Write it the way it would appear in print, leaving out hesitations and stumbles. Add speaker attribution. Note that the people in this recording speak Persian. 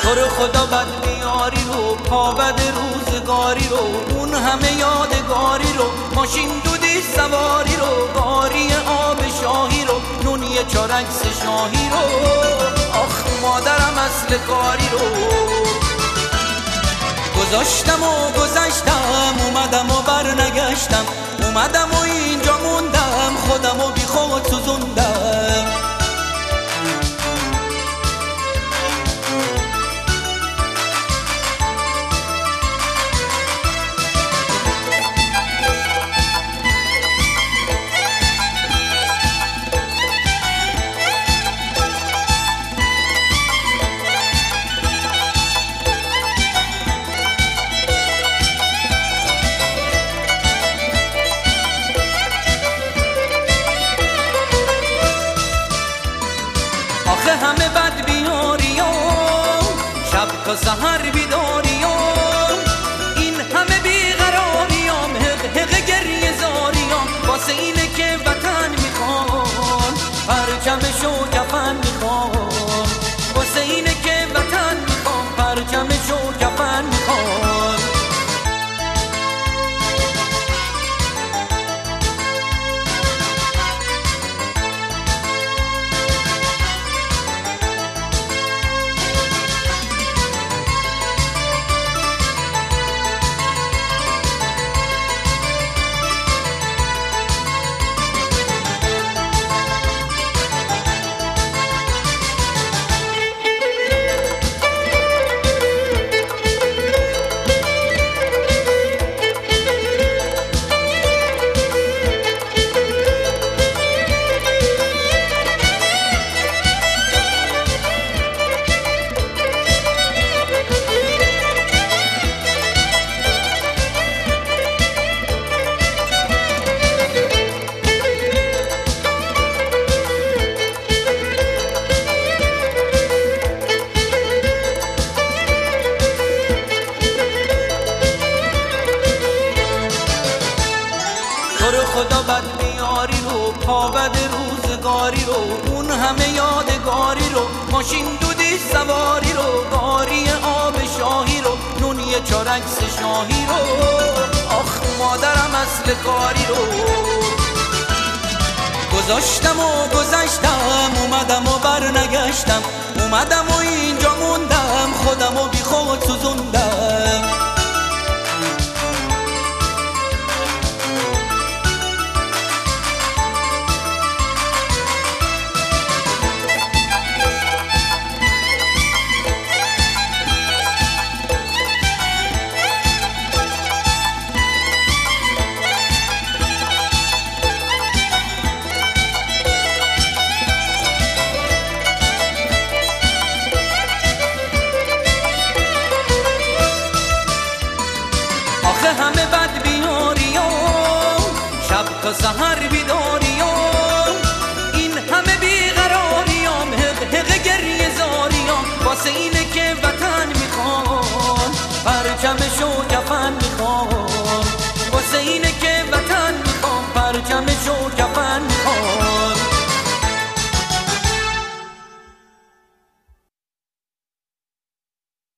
Speaker 1: تو رو خدا بد بیاری رو، پا بد روزگاری رو، اون همه یادگاری رو، ماشین دودی سواری رو، قاری آب شاهی رو، نونی چارکس شاهی رو، آخ مادرم اصل کاری رو گذاشتم و گذشتم، اومدم و برنگشتم، اومدم و اینجا موندم، خودم و بی خود سوزوندم. آخه همه بد بیاریام، شب تا سحر بیداریام، این همه بیقراریام، حق حق گریه زاریام، واسه اینه که وطن میخوان، پرچمش و کفن میخوان، واسه اینه که وطن میخوان، پرچمش و کفن میخوان. تو رو خدا بد بیاری رو، پا بد روزگاری رو، اون همه یادگاری رو، ماشین دودی سواری رو، قاری آب شاهی رو، نونی چارکس شاهی رو، آخ مادرم اصل کاری رو گذاشتم و گذشتم، اومدم و برنگشتم، اومدم و اینجا موندم، خودم و بی خود سوزوندم. آخه همه بد بیاریام، شب تا سحر